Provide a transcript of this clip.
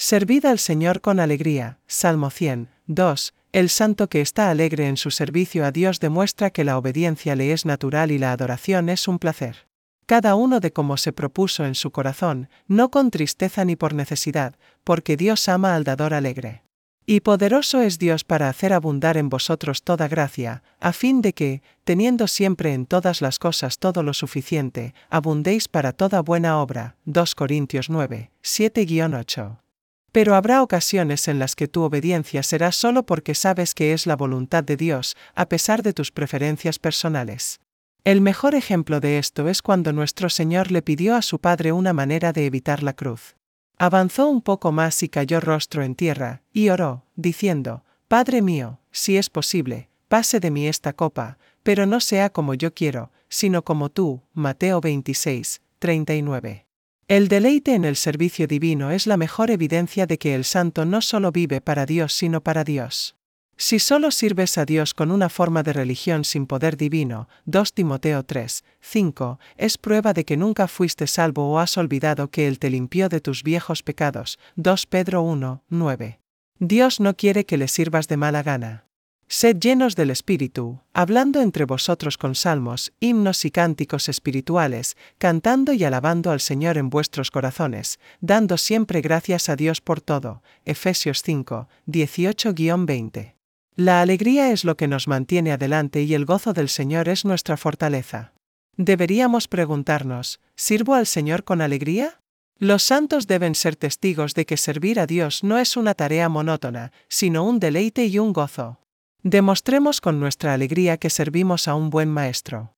Servid al Señor con alegría. Salmo 100, 2. El santo que está alegre en su servicio a Dios demuestra que la obediencia le es natural y la adoración es un placer. Cada uno de como se propuso en su corazón, no con tristeza ni por necesidad, porque Dios ama al dador alegre. Y poderoso es Dios para hacer abundar en vosotros toda gracia, a fin de que, teniendo siempre en todas las cosas todo lo suficiente, abundéis para toda buena obra. 2 Corintios 9, 7-8. Pero habrá ocasiones en las que tu obediencia será solo porque sabes que es la voluntad de Dios, a pesar de tus preferencias personales. El mejor ejemplo de esto es cuando nuestro Señor le pidió a su Padre una manera de evitar la cruz. Avanzó un poco más y cayó rostro en tierra, y oró, diciendo: Padre mío, si es posible, pase de mí esta copa, pero no sea como yo quiero, sino como tú. Mateo 26, 39. El deleite en el servicio divino es la mejor evidencia de que el santo no solo vive para Dios sino para Dios. Si solo sirves a Dios con una forma de religión sin poder divino, 2 Timoteo 3, 5, es prueba de que nunca fuiste salvo o has olvidado que Él te limpió de tus viejos pecados, 2 Pedro 1, 9. Dios no quiere que le sirvas de mala gana. Sed llenos del Espíritu, hablando entre vosotros con salmos, himnos y cánticos espirituales, cantando y alabando al Señor en vuestros corazones, dando siempre gracias a Dios por todo. Efesios 5, 18-20. La alegría es lo que nos mantiene adelante y el gozo del Señor es nuestra fortaleza. Deberíamos preguntarnos: ¿sirvo al Señor con alegría? Los santos deben ser testigos de que servir a Dios no es una tarea monótona, sino un deleite y un gozo. Demostremos con nuestra alegría que servimos a un buen Maestro.